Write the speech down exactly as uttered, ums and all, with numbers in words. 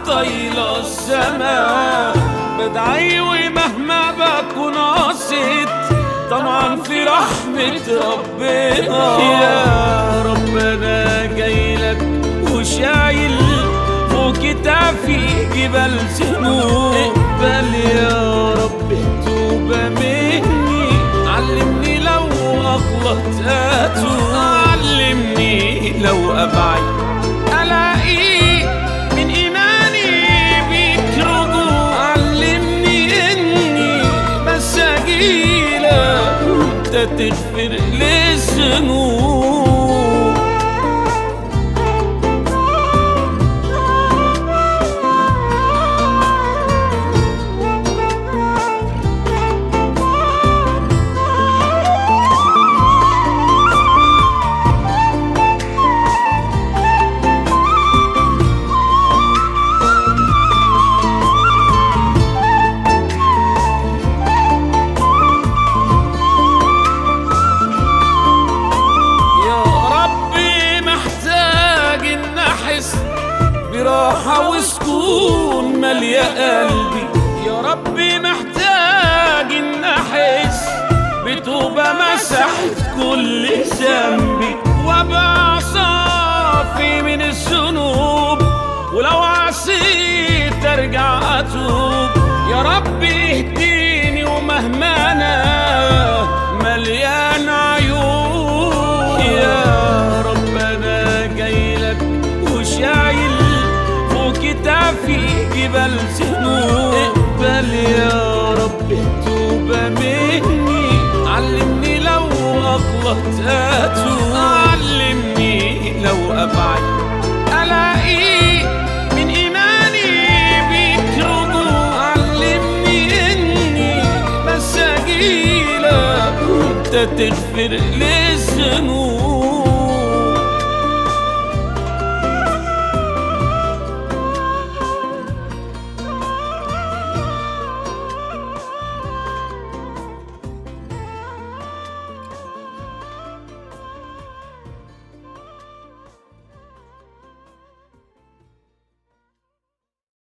طايلة السما، بدعي ومهما بكون قصيت طبعا في رحمة ربنا. يا رب انا جايلك وشايل فوق كتافي جبال ذنوب، اقبل يا رب توبة مني، علمني لو اغلط اتوب، علمني لو ابعد الاقي من ايماني بيك رجوع، علمني اني بس اجيلك وانت تغفر لي الذنوب. براحة وسكون مالية قلبي، يا ربي محتاج إن أحس بتوبة مسحت كل ذنبي، وأبقى صافي من الذنوب، ولو عصيت أرجع أتوب. يا ربي اهديني ومهما أنا مليان عيوب، يا رب أنا جايلك وشايل كتافي جبال ذنوب، اقبل يا رب توبة مني، علمني لو اغلط اتوب، علمني لو ابعد الاقي من ايماني بيك رجوع، علمني اني بس اجيلك وانت تغفر لي الذنوب.